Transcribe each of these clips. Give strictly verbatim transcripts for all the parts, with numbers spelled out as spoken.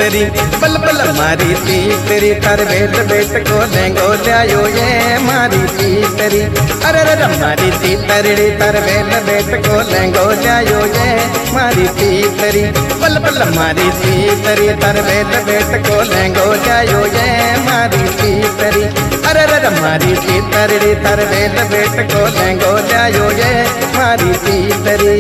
तीतरी बल बल मारी तीतरी तर बेट बेट को लेंगो लायो ये मारी तीतरी अरे अरे मारी तीतरी तर बेट बेट को लेंगो लायो ये मारी तीतरी बल बल मारी तीतरी तर बेट बेट को लेंगो लायो ये मारी तीतरी अरे अरे मारी तीतरी तर बेट बेट को लेंगो लायो ये मारी तीतरी।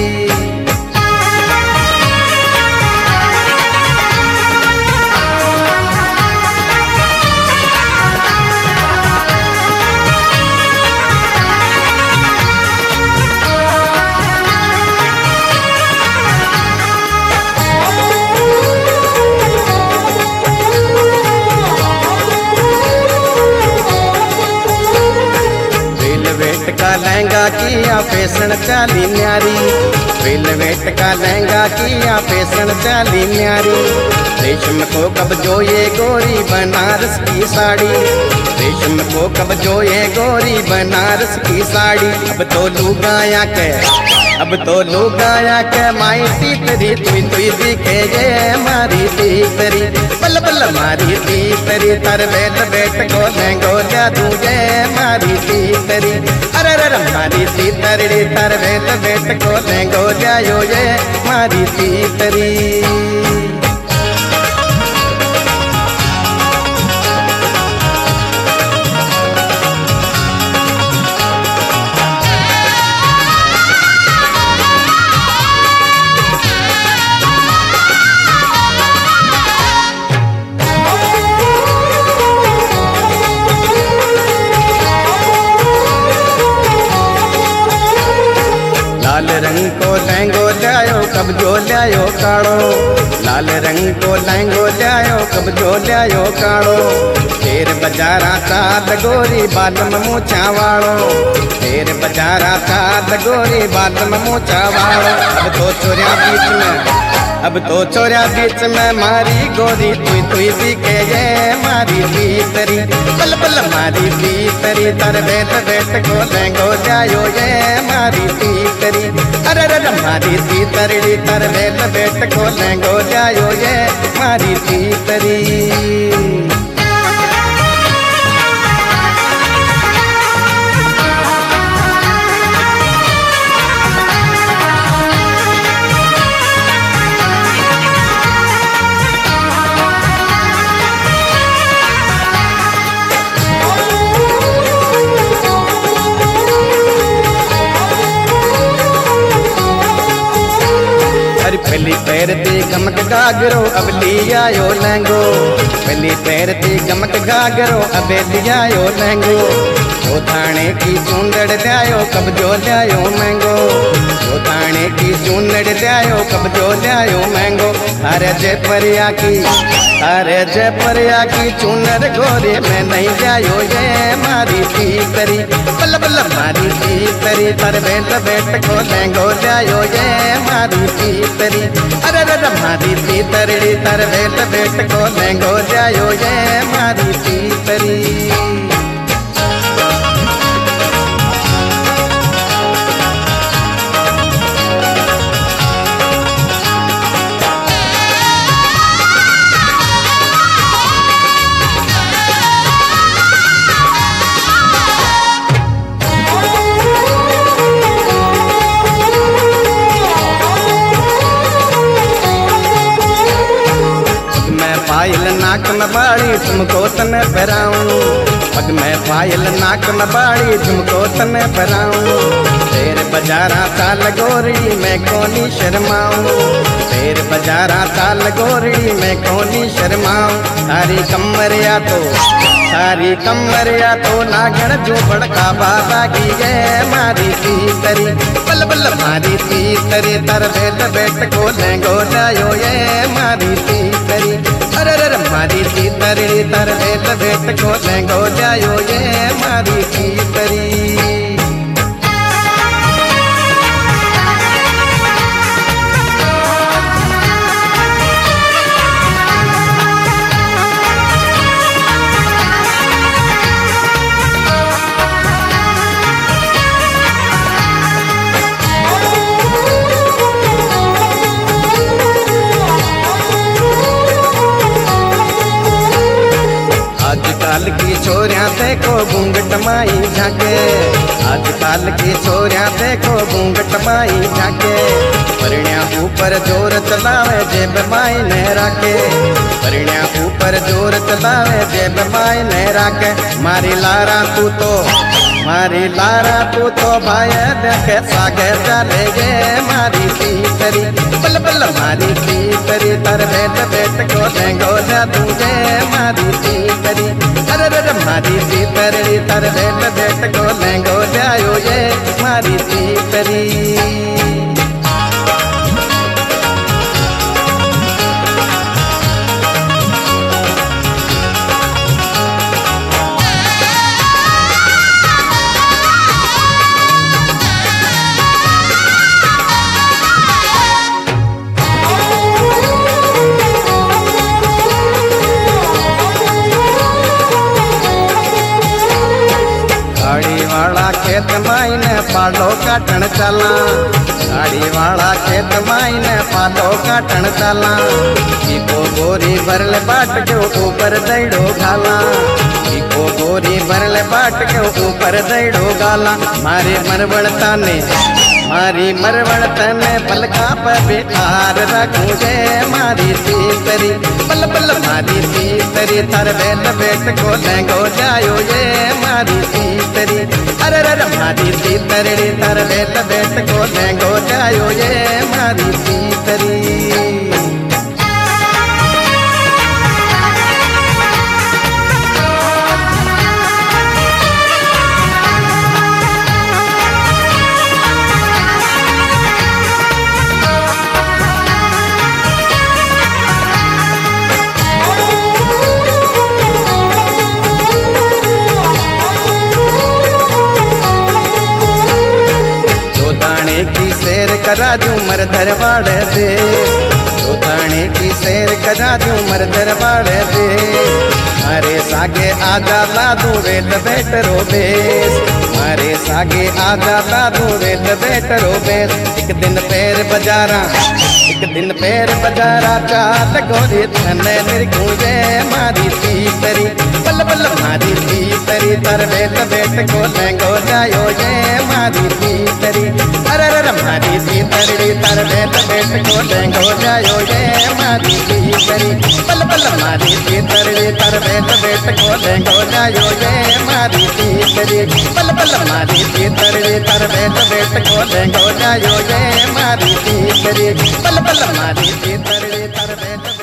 का लहंगा किया फैशन चाली न्यारी वेलवेट का लहंगा किया फैशन चाली न्यारी रेशम को कब जो ये गोरी बनारस की साड़ी रेशम को कब जो ये गोरी बनारस की साड़ी अब तो लुगाया के अब तो लुगाया के माई तीतरी तुई तुई दिखे ये मारी तीतरी बल बल मारी तीतरी तर बेट बेट को लेंगो जादू ये मारी तीतरी अरे अरे मारी तीतरी तर बेट बेट को लेंगो जायो ये मारी तीतरी। लाल रंग को लहंगो लायो कब जो लायो काड़ो लाल रंग को लहंगो लायो कब जो लायो काड़ो शेर बजारा सात गोरी बालम मूछा वाड़ो शेर बजारा सात गोरी बालम मूछा वाड़ो अब तो चोरिया बीच में अब तो चोरिया बीच में मारी गोरी तुई तुई दिखे ये मारी तीतरी बल बल मारी तीतरी तर बेट बेट को लेंगो जायो ये मारी तीतरी अरे अरे मारी तीतरी तर बेट बेट को लेंगो जायो ये मारी तीतरी। पहली पैर ती गमक गागरो अब लियायो लहंगो पहली पैर ती गमक गागरो अब लियायो लहंगो जो थाने की चूंदड़ लायो कब जो लायो महंगो जो थाने की चूंदड़ लायो कब जो लायो महंगो अरे जयपुरिया की अरे जयपुरिया की चूनर गोरे में नहीं जायो ये मारी तीतरी बल बल मारी तीतरी तर बेट बेट को लहंगो जायो ये मारी तीतरी अरे अरे मारी तीतरी तर बेट बेट को लहंगो जायो ये मारी तीतरी। पायल नाक में बाड़ी तुमको तने पहराऊं पग में पायल नाक में बाड़ी तुमको तने पहराऊं तेरे बजारा साल गोरी मैं कोनी शर्माऊं तेरे बजारा साल गोरी मैं कोनी शर्माऊं सारी कमरिया तो सारी कमरिया तो नागण जो बड़का बाबा की ये मारी तीतरी बल बल मारी तीतरी तर बेट बेट को लेंगो लायो ये मारी तीतरी अरे अरे मारी तीतरी तर बेट बेट को लेंगो जायो ये मारी तीतरी। छोरियां देखो घूंघट माई झाके, आजकल की छोरियां देखो घूंघट माई झाके। परिण्या ऊपर जोर चलावे जेब माई ने राखे, परिण्या ऊपर जोर चलावे जेब माई ने राखे। मारी लारा तू तो मारी लारा तू तो भाई देखे सागे चले गे मारी तीतरी, बल बल मारी तीतरी तर बेट बेट को देंगो जा तुझे मारी तीतरी। अरे रे मारी तीतरी तर बेट बेट को देंगो जायो ये मारी तीतरी। गाड़ी वाला खेत माई ने पालो काटन चला, गाड़ी वाला खेत माई ने पालो काटन चला। इको गोरी भरल बाट के ऊपर दईड़ो घाला, इको गोरी भरल बाट के ऊपर दईड़ो गाला। मारे मरवड़ता ने मारी मरवड़ता ने पलका पर बिठार रखूं जे मारी तीतरी, बल बल मारी तीतरी थार बेट बेट को लेंगो जायो ये मारी तीतरी। अरे रे मारी तीतरी थार बेट बेट को लेंगो जायो ये मारी तीतरी। की शेर करा झूमर दरबार दे, तो थाने की शेर करा झूमर दरबार दे। मारे सागे आजा लादू वेल बेट रोबेस, मारे सागे आजा लादू वेल बेट रोबेस। एक दिन पैर बजारा एक दिन पैर बजारा चाल गोरी थने निर्गुजे मारी तीतरी, बल बल मारी तीतरी तर वेल बेट को लेंगो जायो ये मारी तीतरी। अरे रे मारी तीतरी तर बेट बेट को लेंगो जायो ये मारी तीतरी, बल बल मारी तीतरी तर बेट बेट को लेंगो जायो ये मारी तीतरी, बल बल मारी तीतरी तर बेट बेट को लेंगो जायो ये मारी तीतरी, बल बल मारी तीतरी तर बेट